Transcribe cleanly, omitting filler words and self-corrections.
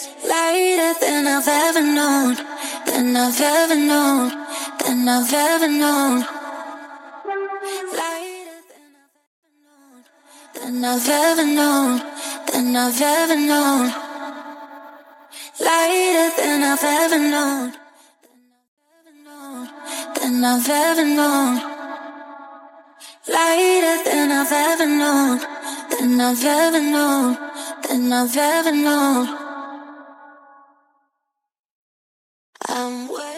Lighter than I've ever known, than I've ever known, than I've ever known. Lighter than I've ever known, than I've ever known. Lighter than I've ever known, than I've ever known. Lighter than I've ever known, than I've ever known, than I've ever known. I'm